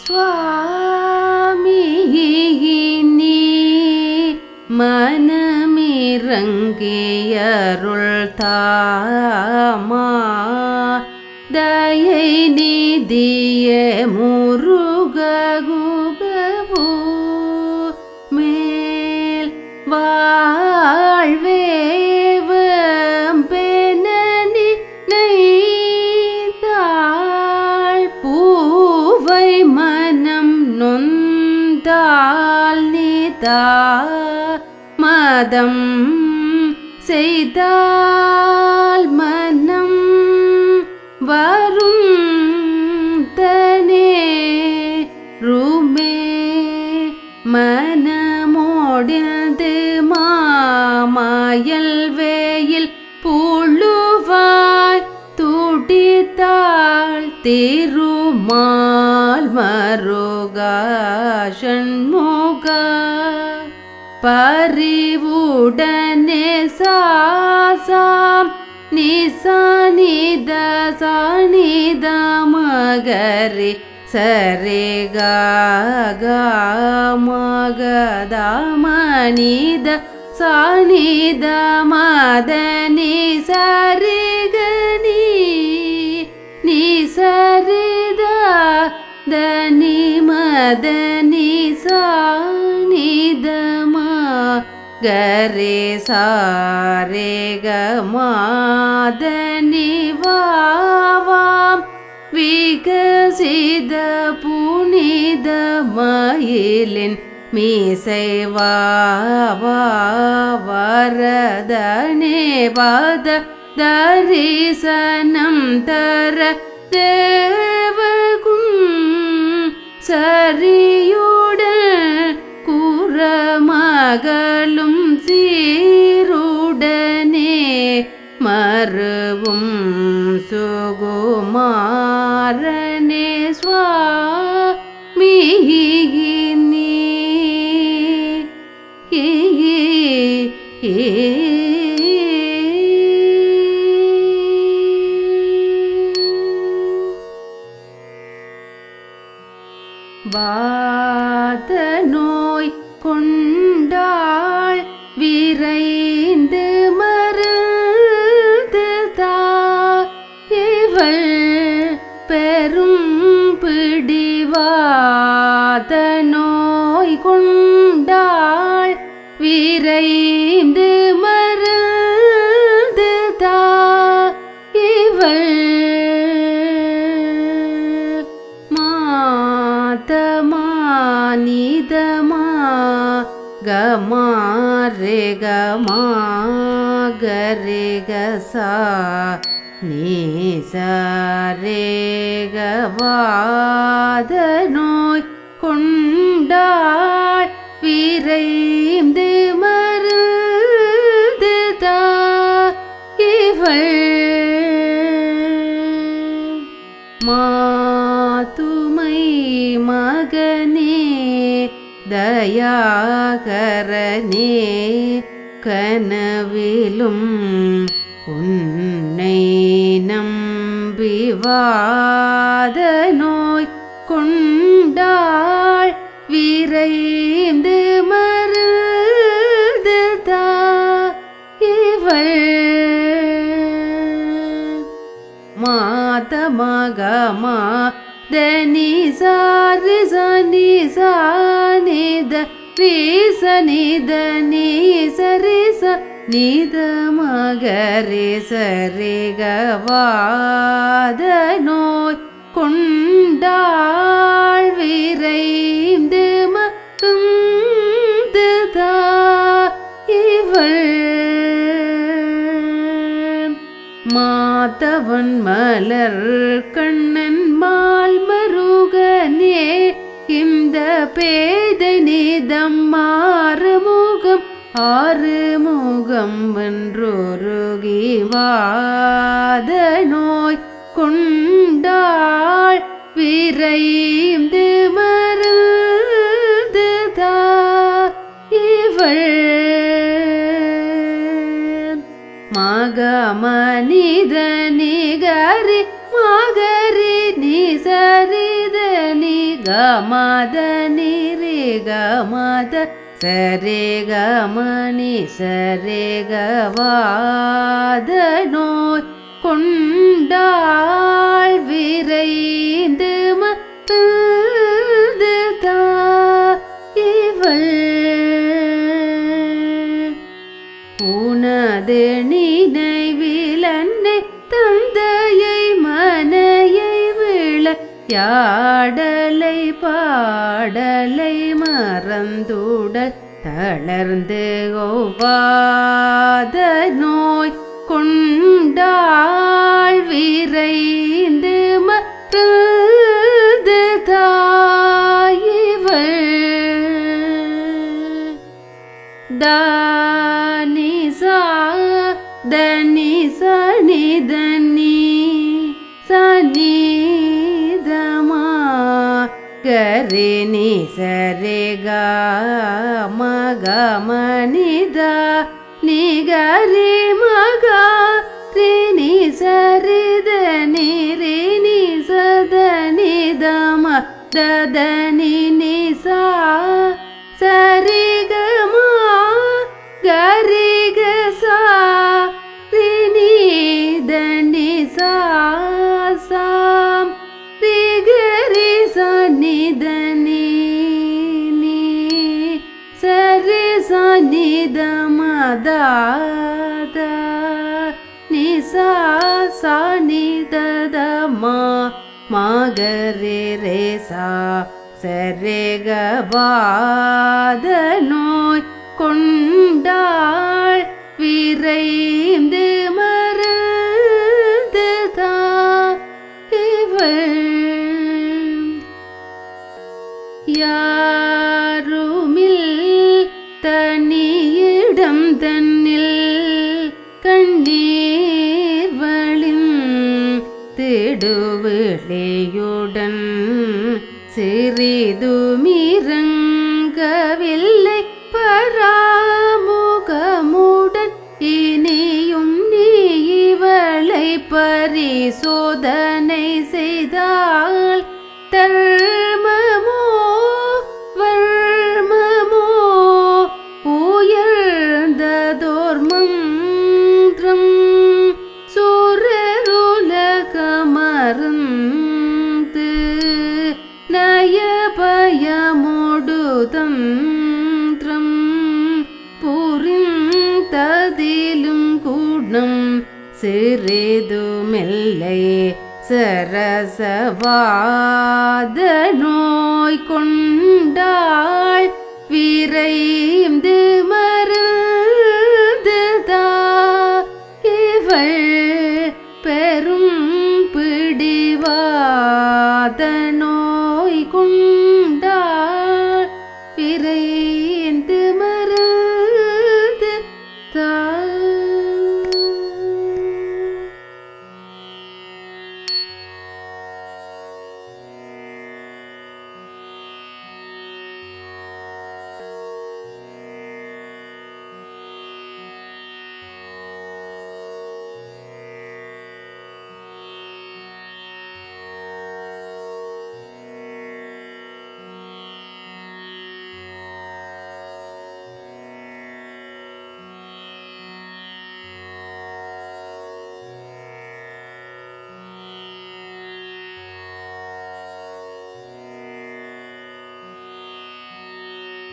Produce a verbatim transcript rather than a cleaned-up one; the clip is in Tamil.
சுவாமி நீ மனமிரங்கியருள் தாமா தயை நிதிய முருககுகபூ மேல் வாழ்வேவம் பெனனி நெய்தாள் பூவை மனம் நொந்தாள் நிதா மதம் செய்தால் மனம் வரும் தனே ரூமே மனமோடில்து மாமாயல் வேயில் புழுவாய் துடித்தாள் திருமால் மருகா சண்முகா பரிவுடனே சாசாம் நிசானித சானித மகரி சரிகா மகதாமனித சானித மதனி சரிகனி நீ சரித தனி மதனி சானித கரே சாரே கமாதனி வாவாம் விகசித புனித மயிலின் மீசை வாவா வரதனே பாத தரிசனம் தர தேவகும் சரியுடன் குறமகளும் சீருடனே மருவும் சுகுமாரனே சுவாமி நீ வாத நோய் கொண்டாள் விரைந்து மருந்து இவள் பெரும் பிடிவாத நோய் கொண்டாள் விரைந்து மருந்து இவள் நிதமா கமா ரே கமா கரே கசா நீ சரே கவாத நோய் கொண்டாள் விரைந்து மருந்து இவள் மாதுமை மகனே தயாகரனே கனவிலும் உன்னை நம்பிவாத நோய் கொண்டாள் விரைந்து மருந்து இவள் மாதமகமா தனி சாரி சனி சானித ரீசனித நீ சரிச நித மகரே சரி கவாத நோய் கொண்டாள் விரைந்து மருந்து இவள் மாதவன் மலர் கண்ணன் மால் மருகனே இந்த பேதை நீதம் மாறுமுகம் ஆறுமுகம் வென்றொருகிவாத நோய் கொண்டாள் விரைந்து மருந்து இவள் மகமனித நிகரி மகரி நிசரித நீ கமத நிரி கமத சரே கமனி சரே கவாத நோய் கொண்டாள் விரைந்து மருந்து தா இவள் உனது நினைவில் அன்னை தந்தையை மனையை விள யாடலை பாடலை மறந்துடல் தளர்ந்து ஒவ்வாத நோய் கொண்டாள் விரைந்து மருந்து தாயிவள் தானிசா தனி சனி தனி சனிதமா கரே நி சரே க மக மனித நி கரே மக ரே நி சரித நி ரே நி சத நி தம தத நி நி சா சரி க மா கரி க சா ரி நி த நி சா சாம் ரி கரி சா நி த நி நி சரி சா நி த ம த த நி சா சா நி த த ம ம கரி ரே சா சரே கவாத நோய் கொண்டாள் விரைந்து மருந்து தா இவள் யாருமில் தனியிடம் தன்னில் கண்ணீர் வழிம் திடுவிளையுடன் சிறிதுமிரங்கவில்லை பராமுகமுடன் இனியும் நீ இவளை பரிசோதனை செய்தால் தர்மமோ வர்மமோ உயர்ந்ததோர் மந்திரம் சுரருலகமருந்து நயபயமோடு தந்திரம் புரிந்ததிலும் கூடம் சிறிதுமில்லை சரசவாத நோய் கொண்டாள் விரைந்து